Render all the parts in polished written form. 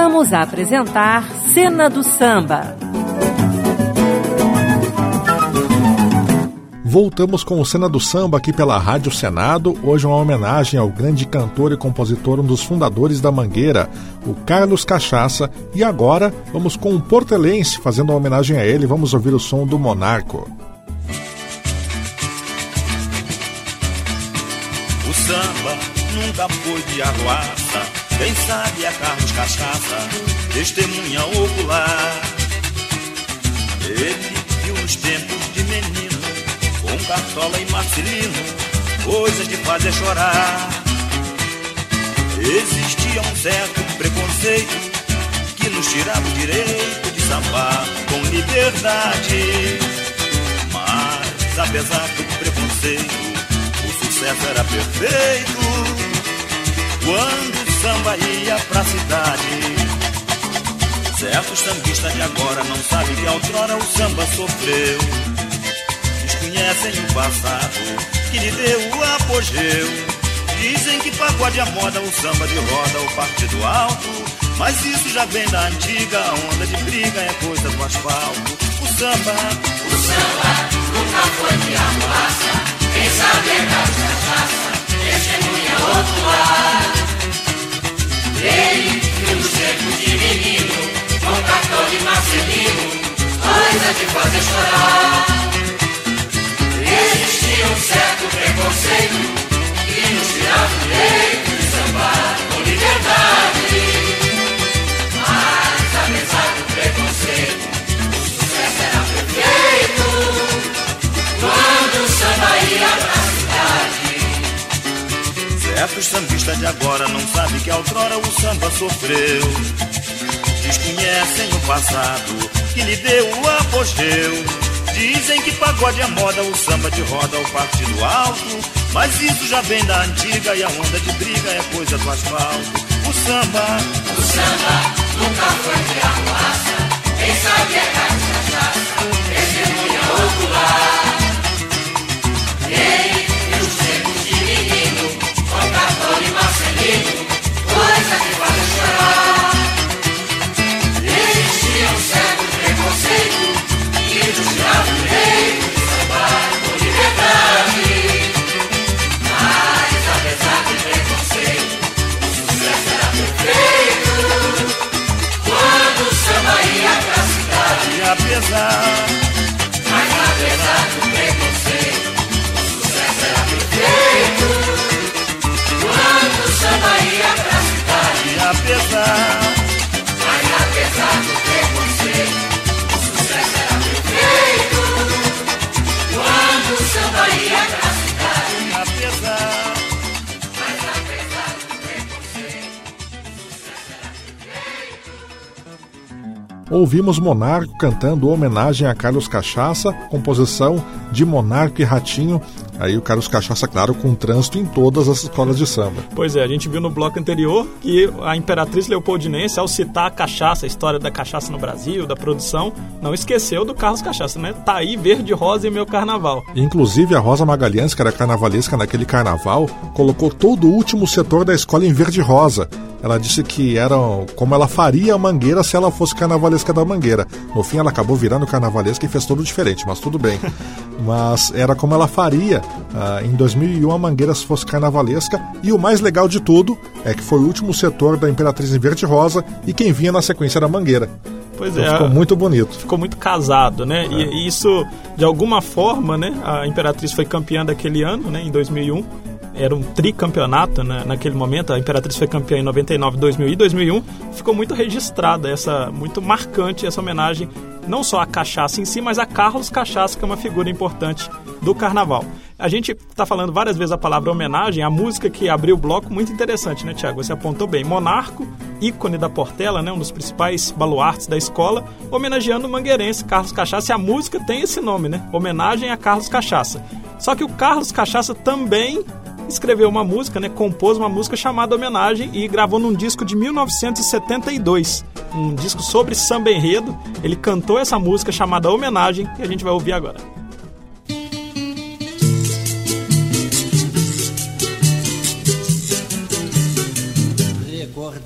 Voltamos a apresentar Cena do Samba. Voltamos com o Cena do Samba aqui pela Rádio Senado. Hoje uma homenagem ao grande cantor e compositor, um dos fundadores da Mangueira, o Carlos Cachaça. E agora vamos com um portelense fazendo uma homenagem a ele. Vamos ouvir o som do Monarco. O samba nunca foi de arruaça, quem sabe é Carlos Cachaça, testemunha ocular. Ele viu nos tempos de menino, com Cartola e Marcelino, coisas de fazer chorar. Existia um certo preconceito que nos tirava o direito de sambar com liberdade. Mas apesar do preconceito, o sucesso era perfeito quando o samba ia pra cidade. Certos sambistas de agora não sabem que outrora o samba sofreu. Desconhecem o passado que lhe deu o apogeu. Dizem que pagode a moda, o samba de roda, o partido alto. Mas isso já vem da antiga, a onda de briga é coisa do asfalto. O samba nunca foi de arruaça, quem sabe é Carlos Cachaça, testemunha ocular. Ele viu nos tempos de menino, com Cartola e Marcelino, coisa de fazer chorar. Existia um certo preconceito que nos tirava o direito de sambar com liberdade. Mas apesar do preconceito, o sucesso era perfeito quando o samba ia pra cidade. Certos sambistas de agora não sabem que outrora o samba sofreu. Desconhecem o passado que lhe deu o apogeu. Dizem que pagode é moda, o samba de roda, o partido alto. Mas isso já vem da antiga e a onda de briga é coisa do asfalto. O samba nunca foi de arruaça, quem sabe é Carlos Cachaça, testemunha ocular. Ele viu os tempos de menino, com Cartola e Marcelino, coisa de fazer chorar. Existia um certo preconceito que nos tirava o direito de sambar com liberdade. Mas apesar do preconceito, o sucesso era perfeito quando o samba ia pra cidade. e apesar do preconceito, o sucesso era perfeito quando o samba ia pra cidade. e apesar do preconceito, o sucesso era perfeito quando o samba ia pra cidade. e apesar Mas apesar do preconceito, o sucesso era perfeito. Ouvimos Monarco cantando homenagem a Carlos Cachaça, composição de Monarco e Ratinho. Aí o Carlos Cachaça, claro, com trânsito em todas as escolas de samba. Pois é, a gente viu no bloco anterior que a Imperatriz Leopoldinense, ao citar a cachaça, a história da cachaça no Brasil, da produção, não esqueceu do Carlos Cachaça, né? Tá aí verde rosa em meu carnaval. Inclusive a Rosa Magalhães, que era carnavalesca naquele carnaval, colocou todo o último setor da escola em verde rosa. Ela disse que era como ela faria a Mangueira se ela fosse carnavalesca da Mangueira. No fim ela acabou virando carnavalesca e fez tudo diferente, mas tudo bem. Mas era como ela faria em 2001 a Mangueira se fosse carnavalesca. E o mais legal de tudo é que foi o último setor da Imperatriz em verde rosa e quem vinha na sequência era a Mangueira. Pois então é, ficou muito bonito. Ficou muito casado, né? E isso, de alguma forma, né? A Imperatriz foi campeã daquele ano, né? Em 2001. Era um tricampeonato, né? Naquele momento. A Imperatriz foi campeã em 99, 2000 e 2001. Ficou muito registrada, muito marcante essa homenagem, não só à cachaça em si, mas a Carlos Cachaça, que é uma figura importante do carnaval. A gente está falando várias vezes a palavra homenagem, a música que abriu o bloco, muito interessante, né, Tiago? Você apontou bem. Monarco, ícone da Portela, né, um dos principais baluartes da escola, homenageando o mangueirense Carlos Cachaça, e a música tem esse nome, né? Homenagem a Carlos Cachaça. Só que o Carlos Cachaça também escreveu uma música, né, compôs uma música chamada Homenagem e gravou num disco de 1972, um disco sobre samba enredo. Ele cantou essa música chamada Homenagem e a gente vai ouvir agora.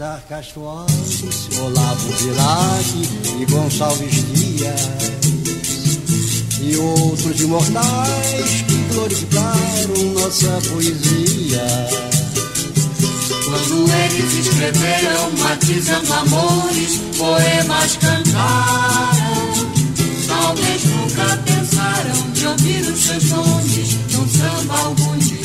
Castro Alves, Olavo Bilac e Gonçalves Dias e outros imortais que glorificaram nossa poesia. Quando eles escreveram, matizando amores, poemas cantaram. Talvez nunca pensaram de ouvir os seus nomes num samba algum dia.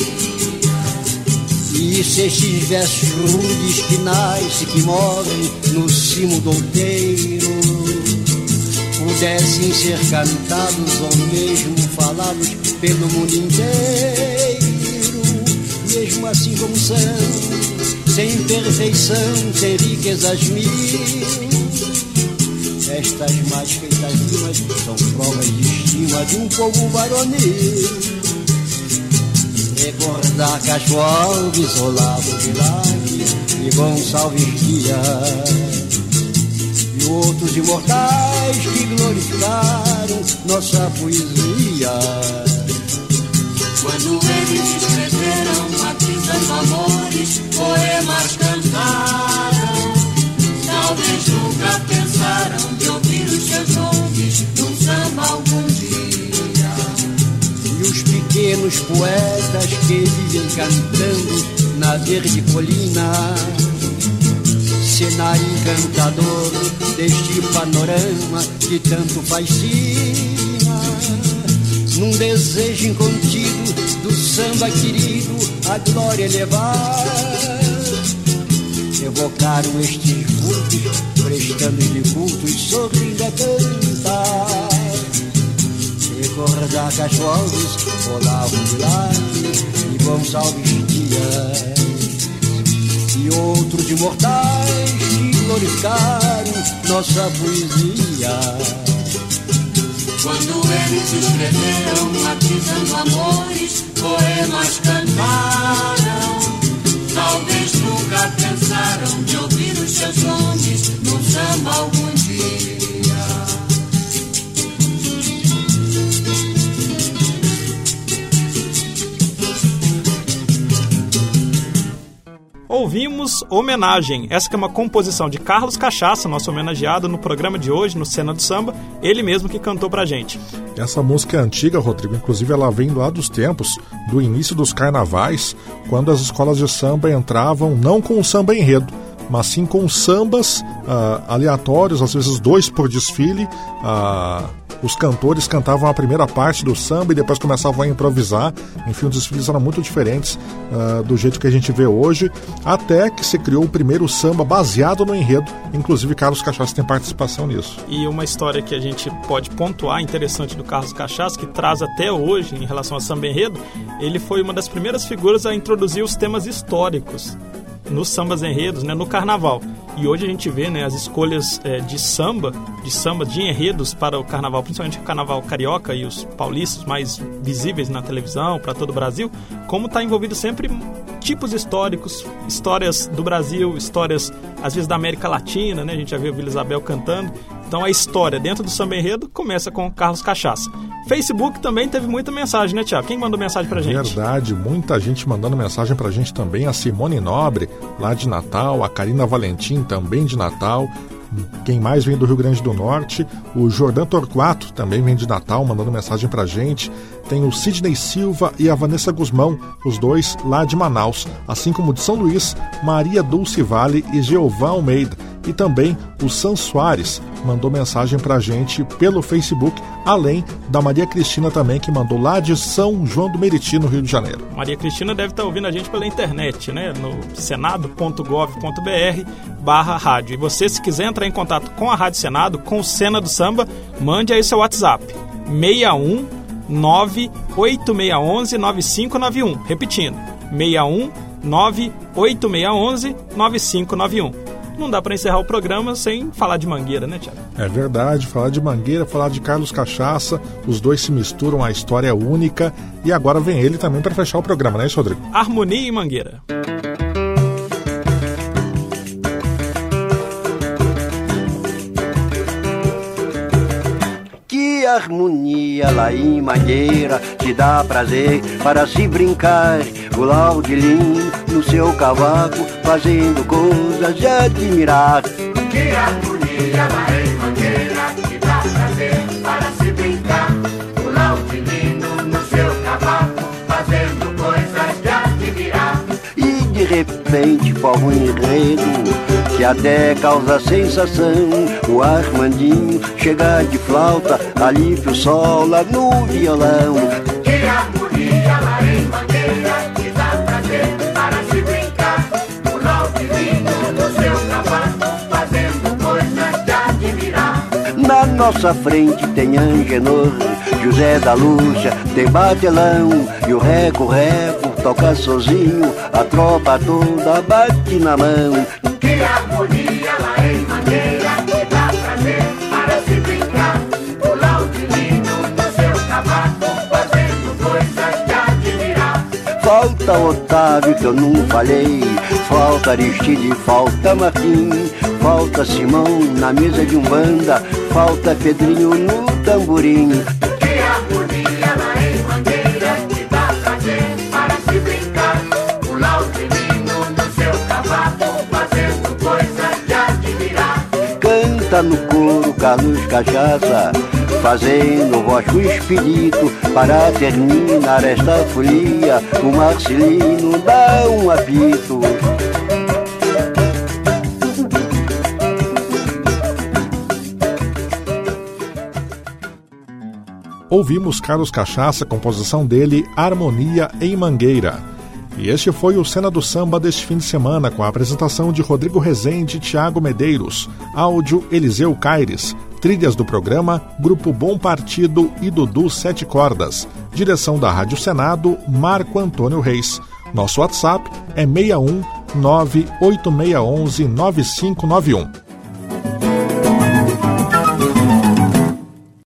E se estes versos rudes que nascem, que morrem no cimo do outeiro, pudessem ser cantados ou mesmo falados pelo mundo inteiro, mesmo assim como são, sem perfeição, sem riquezas mil, estas mais feitas rimas são provas de estima de um povo varonil. Recordar Castro Alves, Olavo Bilac e Gonçalves Dias e outros imortais que glorificaram nossa poesia. Quando eles escreveram, matizando amores, poemas cantaram. Talvez nunca pensaram de ouvir os seus nomes num samba algum dia. E os pequenos poetas que vivem cantando na verde colina, cenário encantador deste panorama que tanto fascina, num desejo incontido do samba querido a glória elevar, evocaram estes vultos prestando-lhe culto e sorrindo a cantar. Recordar Castro Alves, Olavo Bilac e Gonçalves Dias e outros imortais que glorificaram nossa poesia. Quando eles escreveram, matizando amores, poemas cantaram. Talvez nunca pensaram de ouvir os seus nomes num samba algum dia. Ouvimos Homenagem, essa que é uma composição de Carlos Cachaça, nosso homenageado no programa de hoje, no Cena do Samba, ele mesmo que cantou pra gente. Essa música é antiga, Rodrigo, inclusive ela vem lá dos tempos, do início dos carnavais, quando as escolas de samba entravam não com o samba enredo, mas sim com sambas aleatórios, às vezes 2 por desfile. Os cantores cantavam a primeira parte do samba e depois começavam a improvisar. Enfim, os desfiles eram muito diferentes do jeito que a gente vê hoje, até que se criou o primeiro samba baseado no enredo. Inclusive Carlos Cachaça tem participação nisso. E uma história que a gente pode pontuar interessante do Carlos Cachaça, que traz até hoje em relação ao samba enredo, ele foi uma das primeiras figuras a introduzir os temas históricos nos sambas enredos, né, no carnaval. E hoje a gente vê, né, as escolhas de samba, de enredos para o carnaval, principalmente o carnaval carioca e os paulistas mais visíveis na televisão para todo o Brasil, como está envolvido sempre tipos históricos, histórias do Brasil, histórias às vezes da América Latina, né, a gente já viu a Vila Isabel cantando. Então a história dentro do samba enredo começa com o Carlos Cachaça. Facebook também teve muita mensagem, né, Tiago? Quem mandou mensagem pra gente? Verdade, muita gente mandando mensagem pra gente também. A Simone Nobre, lá de Natal, a Karina Valentim, também de Natal. Quem mais vem do Rio Grande do Norte? O Jordan Torquato também vem de Natal, mandando mensagem pra gente. Tem o Sidney Silva e a Vanessa Guzmão, os dois lá de Manaus. Assim como de São Luís, Maria Dulce Vale e Jeová Almeida. E também o Sam Soares mandou mensagem pra gente pelo Facebook, além da Maria Cristina também, que mandou lá de São João do Meriti, no Rio de Janeiro. Maria Cristina deve estar ouvindo a gente pela internet, né? No senado.gov.br/rádio. E você, se quiser entrar em contato com a Rádio Senado, com o Cena do Samba, mande aí seu WhatsApp, 61 98611 9591. Repetindo, 61 98611 9591. Não dá para encerrar o programa sem falar de Mangueira, né, Tiago? É verdade, falar de Mangueira, falar de Carlos Cachaça, os dois se misturam, a história é única, e agora vem ele também para fechar o programa, não é isso, Rodrigo? Harmonia e Mangueira. Que harmonia lá em Mangueira, te dá prazer para se brincar, o laudilim no seu cavaco, fazendo coisas de admirar. Que harmonia lá em Mangueira, que dá prazer para se brincar. O Laudilino no seu cavaco, fazendo coisas de admirar. E de repente forma um enredo que até causa sensação. O Armandinho chega de flauta, alívio sol lá no violão. Que harmonia lá em Mangueira, que dá prazer para se brincar. O Laudilino no seu cavaco, fazendo coisas de admirar. Na nossa frente tem Angenor, José da Lúcia tem batelão. E o reco-reco toca sozinho, a tropa toda bate na mão. Que harmonia lá em Mangueira, que dá prazer para se brincar. O Laudilino no seu cavaco, fazendo coisas de admirar. Falta Otávio que eu não falei, falta Aristide, falta Martim, falta Simão na mesa de umbanda, falta Pedrinho no tamborim. Que harmonia lá em Mangueira, que dá prazer para se brincar. O Laudilino no seu cavaco, fazendo coisas de admirar. Canta no coro Carlos Cachaça, fazendo voz com espírito. Para terminar esta folia, o Marcelino dá um apito. Ouvimos Carlos Cachaça, composição dele, Harmonia em Mangueira. E este foi o Cena do Samba deste fim de semana, com a apresentação de Rodrigo Rezende e Thiago Medeiros, áudio Eliseu Caires, trilhas do programa Grupo Bom Partido e Dudu Sete Cordas, direção da Rádio Senado, Marco Antônio Reis. Nosso WhatsApp é 61 98611 9591.